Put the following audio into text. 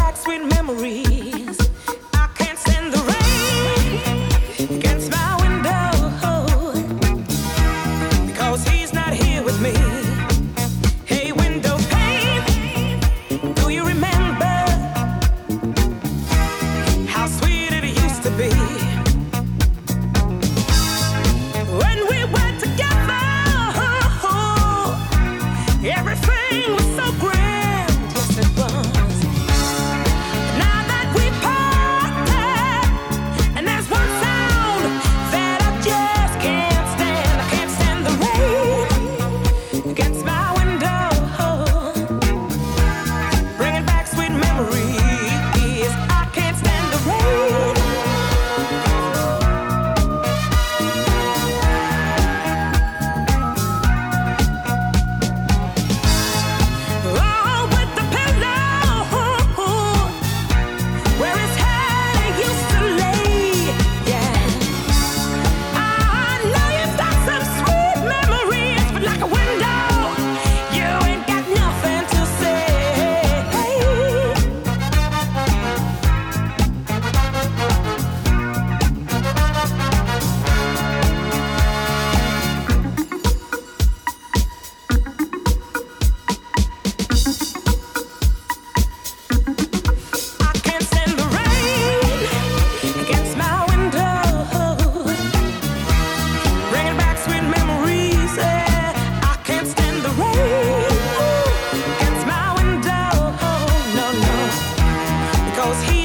back sweet memories. I can't stand the rain against my window because he's not here with me. Hey, window pane, do you remember how sweet it used to be when we were together? Everything was so grand, yes it was. Now that we parted, and there's one sound that I just can't stand. I can't stand the rain against my window, bringing back sweet memories. I can't stand the rain. Oh, with the pillow where his head used to lay. Yeah, I know you've got some sweet memories, but like a window, you ain't got nothing to say. I can't stand the rain against my window, bringing back sweet memories. Yeah, I can't stand the rain against my window. No, no, because he